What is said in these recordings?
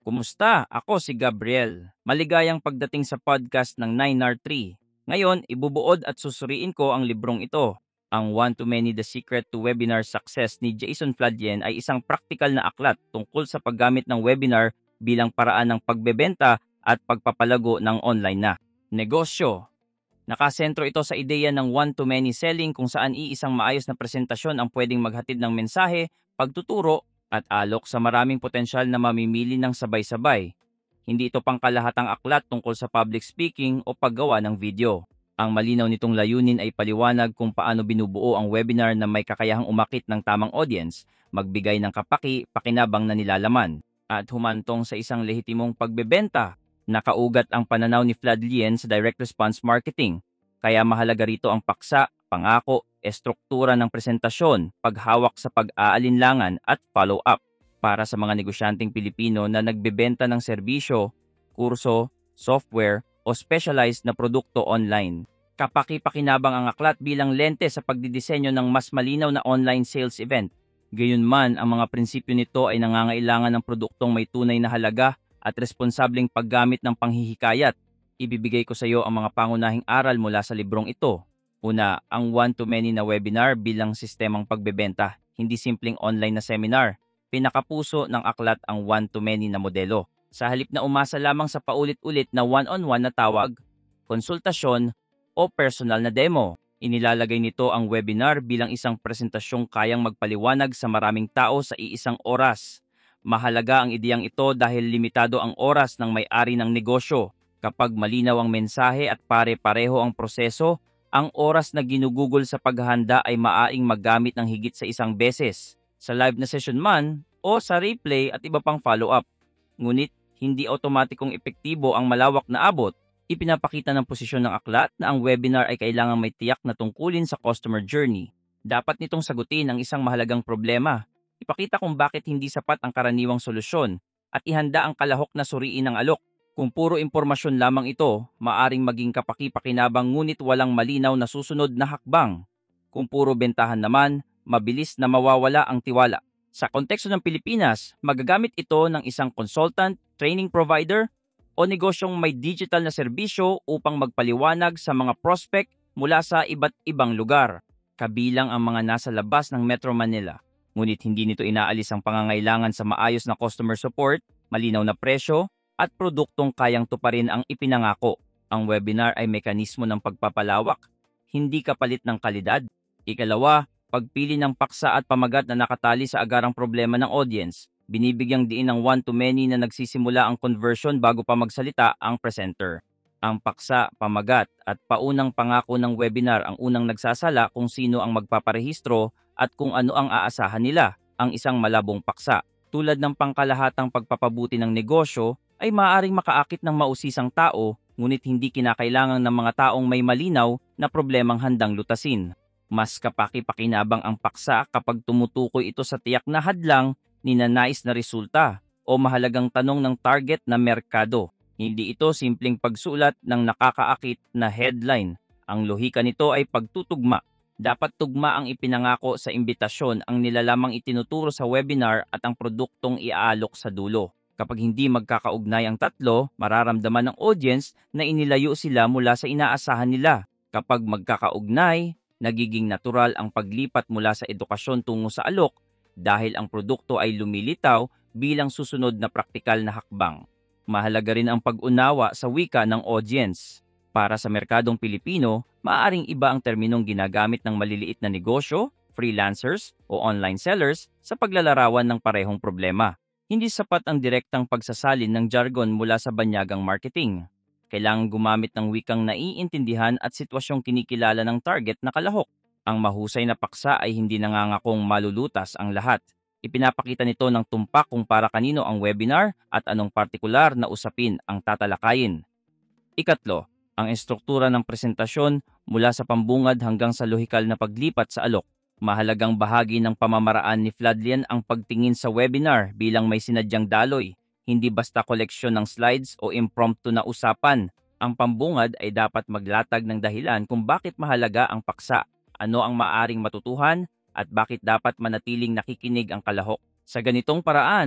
Kumusta? Ako si Gabriel. Maligayang pagdating sa podcast ng 9R3. Ngayon, ibubuod at susuriin ko ang librong ito. Ang One to Many The Secret to Webinar Success ni Jason Fladien ay isang praktikal na aklat tungkol sa paggamit ng webinar bilang paraan ng pagbebenta at pagpapalago ng online na negosyo. Nakasentro ito sa ideya ng one-to-many selling kung saan iisang maayos na presentasyon ang pwedeng maghatid ng mensahe, pagtuturo, at alok sa maraming potensyal na mamimili ng sabay-sabay. Hindi ito pangkalahatang aklat tungkol sa public speaking o paggawa ng video. Ang malinaw nitong layunin ay paliwanag kung paano binubuo ang webinar na may kakayahang umakit ng tamang audience, magbigay ng kapaki-pakinabang na nilalaman, at humantong sa isang lehitimong pagbebenta. Nakaugat ang pananaw ni Fladien sa direct response marketing, kaya mahalaga rito ang paksa, pangako, estruktura ng presentasyon, paghawak sa pag-aalinlangan at follow-up para sa mga negosyanteng Pilipino na nagbebenta ng serbisyo, kurso, software o specialized na produkto online. Kapaki-pakinabang ang aklat bilang lente sa pagdidisenyo ng mas malinaw na online sales event. Gayunman, ang mga prinsipyo nito ay nangangailangan ng produktong may tunay na halaga at responsableng paggamit ng panghihikayat. Ibibigay ko sa iyo ang mga pangunahing aral mula sa librong ito. Una, ang one-to-many na webinar bilang sistemang pagbebenta, hindi simpleng online na seminar. Pinakapuso ng aklat ang one-to-many na modelo. Sa halip na umasa lamang sa paulit-ulit na one-on-one na tawag, konsultasyon o personal na demo, inilalagay nito ang webinar bilang isang presentasyong kayang magpaliwanag sa maraming tao sa iisang oras. Mahalaga ang ideyang ito dahil limitado ang oras ng may-ari ng negosyo. Kapag malinaw ang mensahe at pare-pareho ang proseso, ang oras na ginugugol sa paghahanda ay maaaring magamit ng higit sa isang beses, sa live na session man o sa replay at iba pang follow-up. Ngunit, hindi otomatikong epektibo ang malawak na abot. Ipinapakita ng posisyon ng aklat na ang webinar ay kailangang may tiyak na tungkulin sa customer journey. Dapat nitong sagutin ang isang mahalagang problema. Ipakita kung bakit hindi sapat ang karaniwang solusyon at ihanda ang kalahok na suriin ng alok. Kung puro impormasyon lamang ito, maaring maging kapaki-pakinabang ngunit walang malinaw na susunod na hakbang. Kung puro bentahan naman, mabilis na mawawala ang tiwala. Sa konteksto ng Pilipinas, magagamit ito ng isang consultant, training provider, o negosyong may digital na serbisyo upang magpaliwanag sa mga prospect mula sa iba't ibang lugar, kabilang ang mga nasa labas ng Metro Manila. Ngunit hindi nito inaalis ang pangangailangan sa maayos na customer support, malinaw na presyo, at produktong kayang tuparin ang ipinangako. Ang webinar ay mekanismo ng pagpapalawak, hindi kapalit ng kalidad. Ikalawa, pagpili ng paksa at pamagat na nakatali sa agarang problema ng audience. Binibigyang diin ng one-to-many na nagsisimula ang conversion bago pa magsalita ang presenter. Ang paksa, pamagat at paunang pangako ng webinar ang unang nagsasala kung sino ang magpaparehistro at kung ano ang aasahan nila. Ang isang malabong paksa, tulad ng pangkalahatang pagpapabuti ng negosyo, ay maaaring makaakit ng mausisang tao, ngunit hindi kinakailangan ng mga taong may malinaw na problemang handang lutasin. Mas kapaki-pakinabang ang paksa kapag tumutukoy ito sa tiyak na hadlang, ninanais na resulta, o mahalagang tanong ng target na merkado. Hindi ito simpleng pagsulat ng nakakaakit na headline. Ang lohika nito ay pagtutugma. Dapat tugma ang ipinangako sa imbitasyon, ang nilalamang itinuturo sa webinar at ang produktong iaalok sa dulo. Kapag hindi magkakaugnay ang tatlo, mararamdaman ng audience na inilayo sila mula sa inaasahan nila. Kapag magkakaugnay, nagiging natural ang paglipat mula sa edukasyon tungo sa alok dahil ang produkto ay lumilitaw bilang susunod na praktikal na hakbang. Mahalaga rin ang pag-unawa sa wika ng audience. Para sa merkadong Pilipino, maaaring iba ang terminong ginagamit ng maliliit na negosyo, freelancers o online sellers sa paglalarawan ng parehong problema. Hindi sapat ang direktang pagsasalin ng jargon mula sa banyagang marketing. Kailangan gumamit ng wikang naiintindihan at sitwasyong kinikilala ng target na kalahok. Ang mahusay na paksa ay hindi nangangakong malulutas ang lahat. Ipinapakita nito ng tumpak kung para kanino ang webinar at anong partikular na usapin ang tatalakayin. Ikatlo, ang estruktura ng presentasyon mula sa pambungad hanggang sa lohikal na paglipat sa alok. Mahalagang bahagi ng pamamaraan ni Fladien ang pagtingin sa webinar bilang may sinadyang daloy, hindi basta koleksyon ng slides o impromptu na usapan. Ang pambungad ay dapat maglatag ng dahilan kung bakit mahalaga ang paksa, ano ang maaring matutuhan, at bakit dapat manatiling nakikinig ang kalahok. Sa ganitong paraan,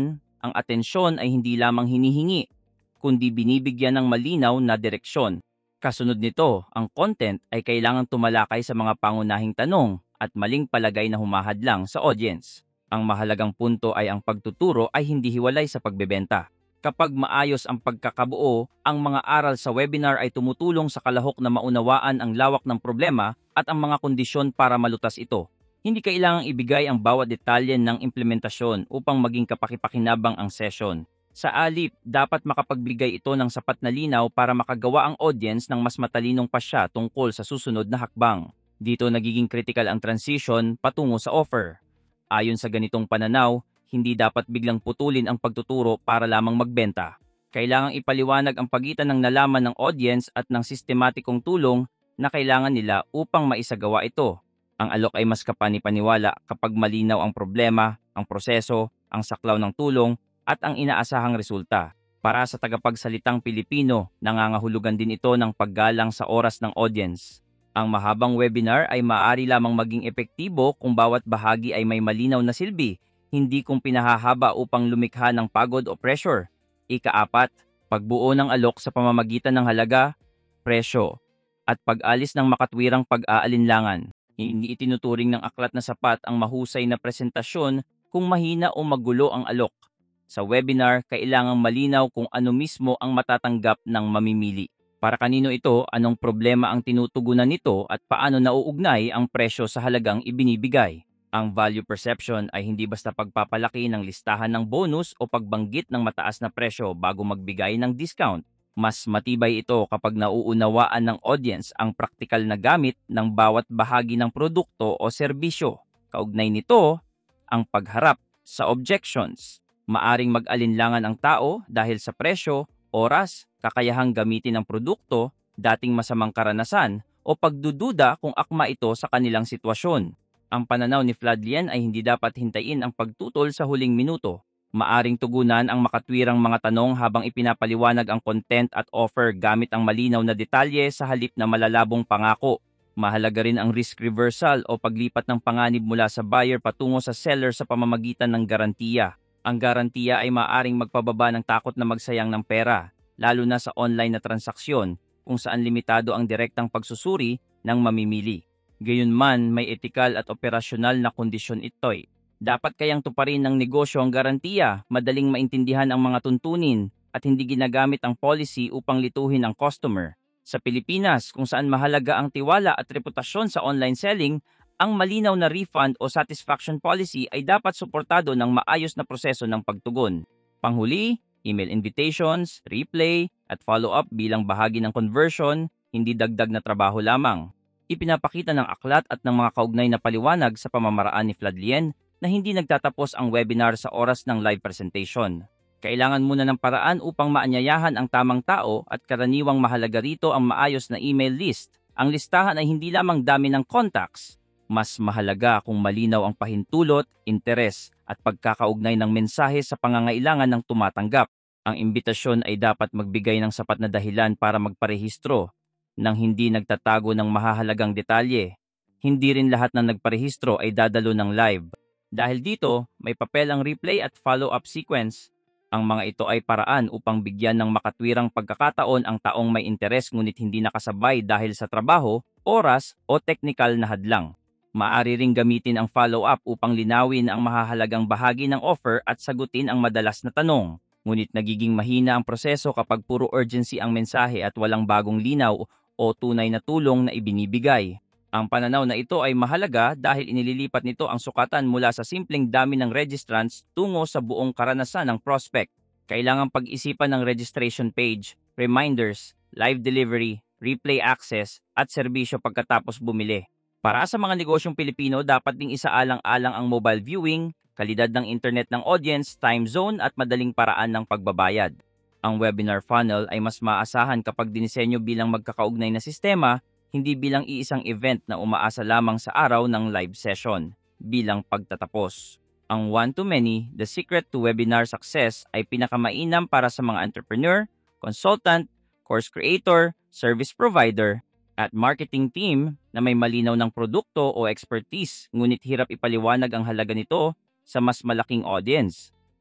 ang atensyon ay hindi lamang hinihingi, kundi binibigyan ng malinaw na direksyon. Kasunod nito, ang content ay kailangang tumalakay sa mga pangunahing tanong at maling palagay na humahadlang sa audience. Ang mahalagang punto ay ang pagtuturo ay hindi hiwalay sa pagbebenta. Kapag maayos ang pagkakabuo, ang mga aral sa webinar ay tumutulong sa kalahok na maunawaan ang lawak ng problema at ang mga kondisyon para malutas ito. Hindi kailangang ibigay ang bawat detalye ng implementasyon upang maging kapaki-pakinabang ang session. Sa alip, dapat makapagbigay ito ng sapat na linaw para makagawa ang audience ng mas matalinong pasya tungkol sa susunod na hakbang. Dito nagiging critical ang transition patungo sa offer. Ayon sa ganitong pananaw, hindi dapat biglang putulin ang pagtuturo para lamang magbenta. Kailangang ipaliwanag ang pagitan ng nalaman ng audience at ng sistematikong tulong na kailangan nila upang maisagawa ito. Ang alok ay mas kapani-paniwala kapag malinaw ang problema, ang proseso, ang saklaw ng tulong, at ang inaasahang resulta. Para sa tagapagsalitang Pilipino, nangangahulugan din ito ng paggalang sa oras ng audience. Ang mahabang webinar ay maaari lamang maging epektibo kung bawat bahagi ay may malinaw na silbi, hindi kung pinahahaba upang lumikha ng pagod o pressure. Ika-4, pagbuo ng alok sa pamamagitan ng halaga, presyo, at pag-alis ng makatwirang pag-aalinlangan. Hindi itinuturing ng aklat na sapat ang mahusay na presentasyon kung mahina o magulo ang alok. Sa webinar, kailangang malinaw kung ano mismo ang matatanggap ng mamimili. Para kanino ito, anong problema ang tinutugunan nito at paano nauugnay ang presyo sa halagang ibinibigay. Ang value perception ay hindi basta pagpapalaki ng listahan ng bonus o pagbanggit ng mataas na presyo bago magbigay ng discount. Mas matibay ito kapag nauunawaan ng audience ang praktikal na gamit ng bawat bahagi ng produkto o serbisyo. Kaugnay nito, ang pagharap sa objections. Maaring mag-alinlangan ang tao dahil sa presyo, oras, kakayahang gamitin ang produkto, dating masamang karanasan, o pagdududa kung akma ito sa kanilang sitwasyon. Ang pananaw ni Fladlien ay hindi dapat hintayin ang pagtutol sa huling minuto. Maaring tugunan ang makatwirang mga tanong habang ipinapaliwanag ang content at offer gamit ang malinaw na detalye sa halip na malalabong pangako. Mahalaga rin ang risk reversal o paglipat ng panganib mula sa buyer patungo sa seller sa pamamagitan ng garantiya. Ang garantiya ay maaaring magpababa ng takot na magsayang ng pera, lalo na sa online na transaksyon kung saan limitado ang direktang pagsusuri ng mamimili. Gayunman, may etikal at operasyonal na kondisyon ito'y. Dapat kayang tuparin ng negosyo ang garantiya, madaling maintindihan ang mga tuntunin, at hindi ginagamit ang policy upang lituhin ang customer. Sa Pilipinas, kung saan mahalaga ang tiwala at reputasyon sa online selling, ang malinaw na refund o satisfaction policy ay dapat suportado ng maayos na proseso ng pagtugon. Panghuli, email invitations, replay, at follow-up bilang bahagi ng conversion, hindi dagdag na trabaho lamang. Ipinapakita ng aklat at ng mga kaugnay na paliwanag sa pamamaraan ni Fladlien na hindi nagtatapos ang webinar sa oras ng live presentation. Kailangan muna ng paraan upang maanyayahan ang tamang tao at karaniwang mahalaga rito ang maayos na email list. Ang listahan ay hindi lamang dami ng contacts. Mas mahalaga kung malinaw ang pahintulot, interes at pagkakaugnay ng mensahe sa pangangailangan ng tumatanggap. Ang imbitasyon ay dapat magbigay ng sapat na dahilan para magparehistro nang hindi nagtatago ng mahahalagang detalye. Hindi rin lahat ng nagparehistro ay dadalo ng live. Dahil dito, may papel ang replay at follow-up sequence. Ang mga ito ay paraan upang bigyan ng makatwirang pagkakataon ang taong may interes ngunit hindi nakasabay dahil sa trabaho, oras o teknikal na hadlang. Maaari ring gamitin ang follow-up upang linawin ang mahahalagang bahagi ng offer at sagutin ang madalas na tanong. Ngunit nagiging mahina ang proseso kapag puro urgency ang mensahe at walang bagong linaw o tunay na tulong na ibinibigay. Ang pananaw na ito ay mahalaga dahil inililipat nito ang sukatan mula sa simpleng dami ng registrants tungo sa buong karanasan ng prospect. Kailangang pag-isipan ng registration page, reminders, live delivery, replay access, at serbisyo pagkatapos bumili. Para sa mga negosyong Pilipino, dapat ding isaalang-alang ang mobile viewing, kalidad ng internet ng audience, time zone, at madaling paraan ng pagbabayad. Ang webinar funnel ay mas maasahan kapag dinisenyo bilang magkakaugnay na sistema, hindi bilang iisang event na umaasa lamang sa araw ng live session. Bilang pagtatapos, ang one-to-many, the secret to webinar success ay pinakamainam para sa mga entrepreneur, consultant, course creator, service provider, at marketing team na may malinaw ng produkto o expertise ngunit hirap ipaliwanag ang halaga nito sa mas malaking audience.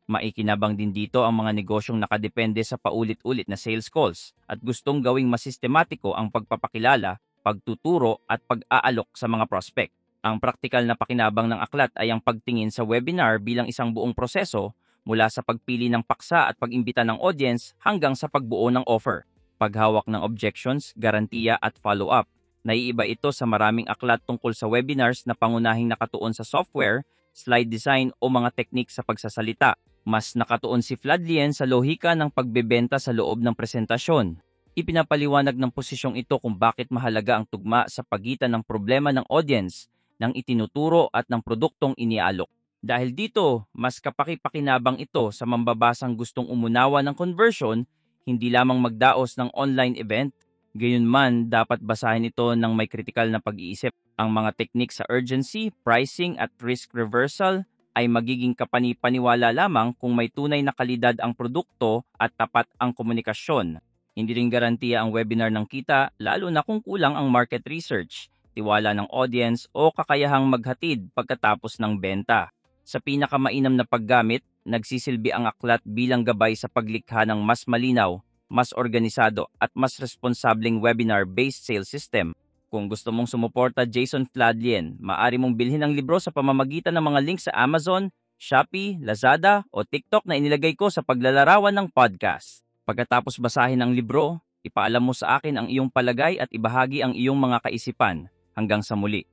Maikinabang din dito ang mga negosyong nakadepende sa paulit-ulit na sales calls at gustong gawing mas sistematiko ang pagpapakilala, pagtuturo at pag-aalok sa mga prospect. Ang praktikal na pakinabang ng aklat ay ang pagtingin sa webinar bilang isang buong proseso mula sa pagpili ng paksa at pag-imbita ng audience hanggang sa pagbuo ng offer. Paghawak ng objections, garantiya at follow-up. Naiiba ito sa maraming aklat tungkol sa webinars na pangunahing nakatuon sa software, slide design o mga teknik sa pagsasalita. Mas nakatuon si Fladlien sa lohika ng pagbebenta sa loob ng presentasyon. Ipinapaliwanag ng posisyong ito kung bakit mahalaga ang tugma sa pagitan ng problema ng audience, ng itinuturo at ng produktong inialok. Dahil dito, mas kapaki-pakinabang ito sa mambabasang gustong umunawa ng conversion, hindi lamang magdaos ng online event. Gayunman, dapat basahin ito ng may kritikal na pag-iisip. Ang mga teknik sa urgency, pricing at risk reversal ay magiging kapani-paniwala lamang kung may tunay na kalidad ang produkto at tapat ang komunikasyon. Hindi rin garantiya ang webinar ng kita, lalo na kung kulang ang market research, tiwala ng audience o kakayahang maghatid pagkatapos ng benta. Sa pinakamainam na paggamit, nagsisilbi ang aklat bilang gabay sa paglikha ng mas malinaw, mas organisado at mas responsableng webinar-based sales system. Kung gusto mong sumuporta Jason Fladlien, maaari mong bilhin ang libro sa pamamagitan ng mga link sa Amazon, Shopee, Lazada o TikTok na inilagay ko sa paglalarawan ng podcast. Pagkatapos basahin ang libro, ipaalam mo sa akin ang iyong palagay at ibahagi ang iyong mga kaisipan. Hanggang sa muli.